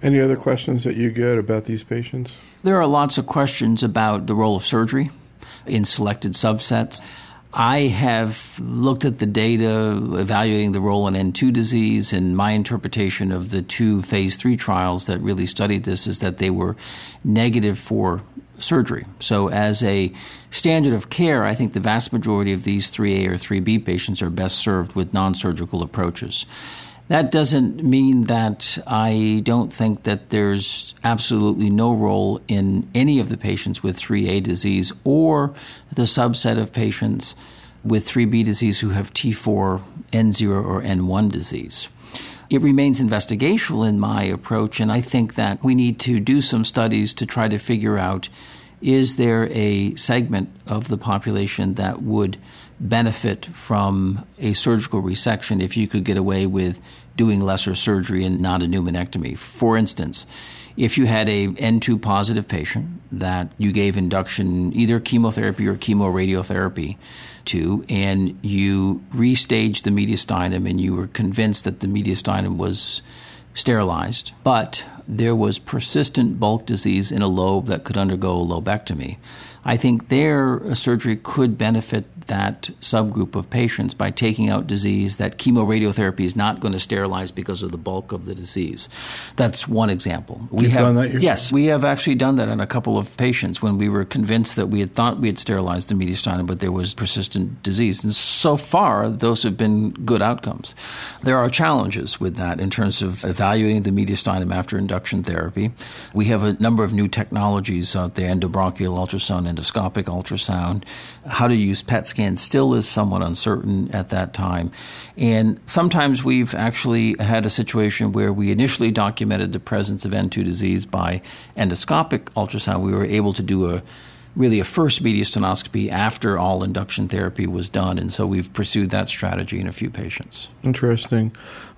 Any other questions that you get about these patients? There are lots of questions about the role of surgery in selected subsets. I have looked at the data evaluating the role in N2 disease, and my interpretation of the 2 phase 3 trials that really studied this is that they were negative for surgery. So as a standard of care, I think the vast majority of these 3A or 3B patients are best served with non-surgical approaches. That doesn't mean that I don't think that there's absolutely no role in any of the patients with 3A disease or the subset of patients with 3B disease who have T4, N0, or N1 disease. It remains investigational in my approach, and I think that we need to do some studies to try to figure out, is there a segment of the population that would benefit from a surgical resection if you could get away with doing lesser surgery and not a pneumonectomy. For instance, if you had a N2 positive patient that you gave induction either chemotherapy or chemoradiotherapy to, and you restaged the mediastinum and you were convinced that the mediastinum was sterilized, but there was persistent bulk disease in a lobe that could undergo a lobectomy, I think their surgery could benefit that subgroup of patients by taking out disease that chemoradiotherapy is not going to sterilize because of the bulk of the disease. That's one example. You've done that yourself? Yes, we have actually done that on a couple of patients when we were convinced that we had thought we had sterilized the mediastinum, but there was persistent disease. And so far, those have been good outcomes. There are challenges with that in terms of evaluating the mediastinum after induction therapy. We have a number of new technologies out there, endobronchial ultrasound, endoscopic ultrasound. How to use PET scan still is somewhat uncertain at that time. And sometimes we've actually had a situation where we initially documented the presence of N2 disease by endoscopic ultrasound. We were able to do a first mediastinoscopy after all induction therapy was done. And so we've pursued that strategy in a few patients. Interesting.